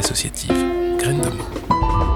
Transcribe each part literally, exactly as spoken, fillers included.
associative Graines de mots.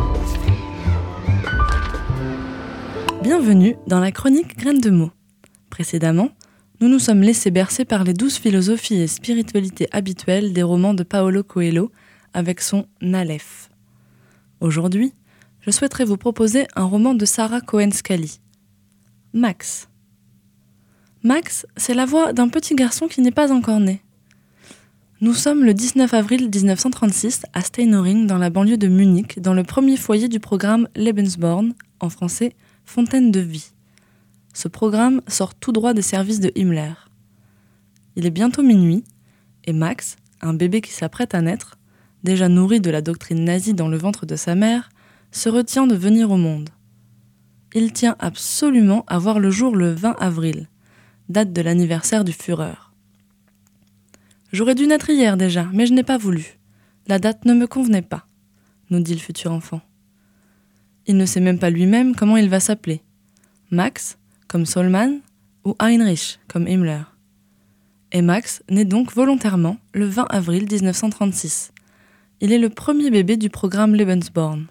Bienvenue dans la chronique Graines de mots. Précédemment, nous nous sommes laissés bercer par les douces philosophies et spiritualités habituelles des romans de Paulo Coelho avec son Aleph. Aujourd'hui, je souhaiterais vous proposer un roman de Sarah Cohen-Scalie. Max. Max, c'est la voix d'un petit garçon qui n'est pas encore né. Nous sommes le dix-neuf avril dix-neuf cent trente-six à Steinoring, dans la banlieue de Munich, dans le premier foyer du programme Lebensborn, en français Fontaine de vie. Ce programme sort tout droit des services de Himmler. Il est bientôt minuit, et Max, un bébé qui s'apprête à naître, déjà nourri de la doctrine nazie dans le ventre de sa mère, se retient de venir au monde. Il tient absolument à voir le jour le vingt avril, date de l'anniversaire du Führer. J'aurais dû naître hier déjà, mais je n'ai pas voulu. La date ne me convenait pas, nous dit le futur enfant. Il ne sait même pas lui-même comment il va s'appeler. Max, comme Solman, ou Heinrich, comme Himmler. Et Max naît donc volontairement le vingt avril dix-neuf cent trente-six. Il est le premier bébé du programme Lebensborn.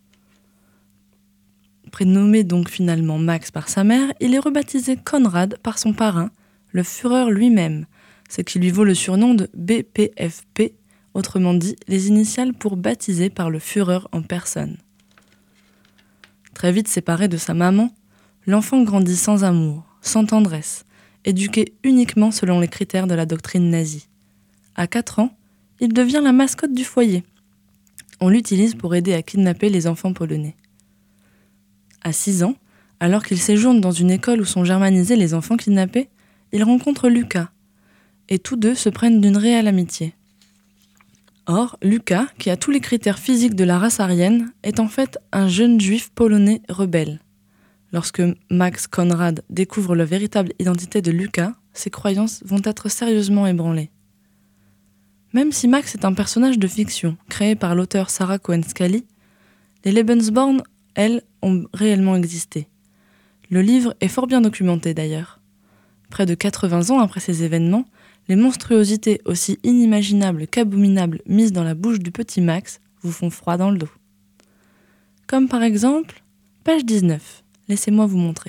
Prénommé donc finalement Max par sa mère, il est rebaptisé Konrad par son parrain, le Führer lui-même, ce qui lui vaut le surnom de B P F P, autrement dit les initiales pour baptiser par le Führer en personne. Très vite séparé de sa maman, l'enfant grandit sans amour, sans tendresse, éduqué uniquement selon les critères de la doctrine nazie. À quatre ans, il devient la mascotte du foyer. On l'utilise pour aider à kidnapper les enfants polonais. À six ans, alors qu'il séjourne dans une école où sont germanisés les enfants kidnappés, il rencontre Lucas, et tous deux se prennent d'une réelle amitié. Or, Lucas, qui a tous les critères physiques de la race aryenne, est en fait un jeune juif polonais rebelle. Lorsque Max Konrad découvre la véritable identité de Lucas, ses croyances vont être sérieusement ébranlées. Même si Max est un personnage de fiction, créé par l'auteur Sarah Cohen-Scalie, les Lebensborn, elles, ont réellement existé. Le livre est fort bien documenté d'ailleurs. Près de quatre-vingts ans après ces événements, les monstruosités aussi inimaginables qu'abominables mises dans la bouche du petit Max vous font froid dans le dos. Comme par exemple, page dix-neuf, laissez-moi vous montrer.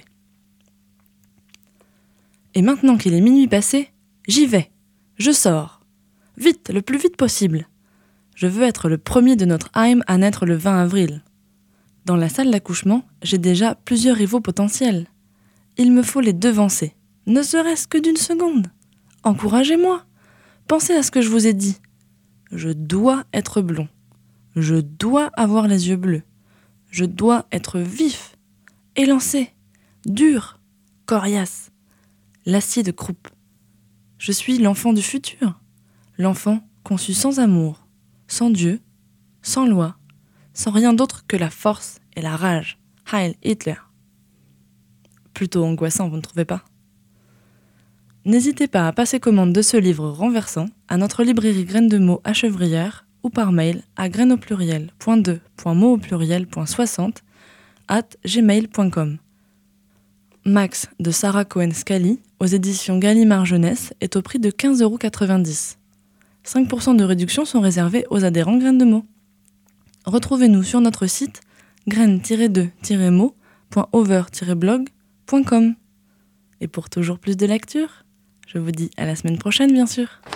Et maintenant qu'il est minuit passé, j'y vais, je sors. Vite, le plus vite possible. Je veux être le premier de notre Heim à naître le vingt avril. Dans la salle d'accouchement, j'ai déjà plusieurs rivaux potentiels. Il me faut les devancer, ne serait-ce que d'une seconde. Encouragez-moi. Pensez à ce que je vous ai dit. Je dois être blond. Je dois avoir les yeux bleus. Je dois être vif, élancé, dur, coriace, l'acide croupe. Je suis l'enfant du futur, l'enfant conçu sans amour, sans Dieu, sans loi, sans rien d'autre que la force et la rage. Heil Hitler. Plutôt angoissant, vous ne trouvez pas ? N'hésitez pas à passer commande de ce livre renversant à notre librairie Graines de mots à Chevrières ou par mail à graines au pluriel point deux point mots au pluriel point soixante arobase gmail point com. Max de Sarah Cohen-Scalie aux éditions Gallimard Jeunesse est au prix de quinze euros quatre-vingt-dix. cinq pour cent de réduction sont réservés aux adhérents Graines de mots. Retrouvez-nous sur notre site graines tiret de tiret mots point over tiret blog point com. Et pour toujours plus de lecture, je vous dis à la semaine prochaine, bien sûr.